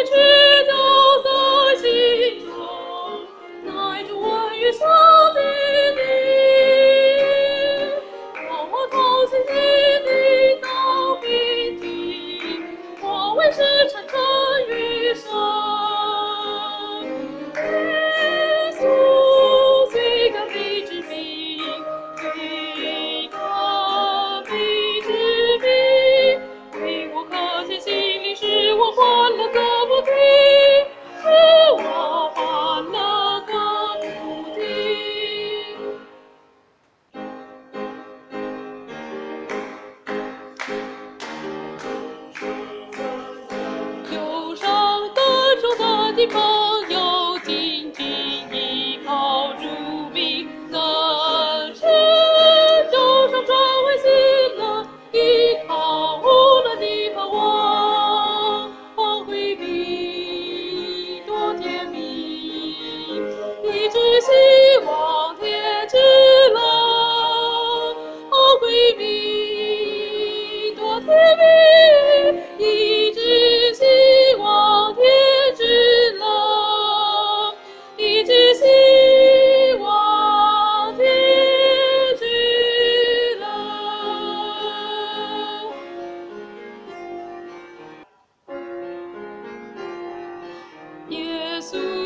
知道在心中，乃至万语相叮咛，让我掏心心地道平静，我为时沉沉余生。耶稣最高必之名，最高必之名，为我刻在心里，使我欢乐个不停，使我欢乐个不停。忧伤的愁的地方，有紧紧依靠主名，能使忧伤转为喜乐，依靠无论的盼望，光辉比多甜蜜，一直希望天之乐，光辉比多甜蜜，一直希望天之乐，一直希望天之乐。耶稣。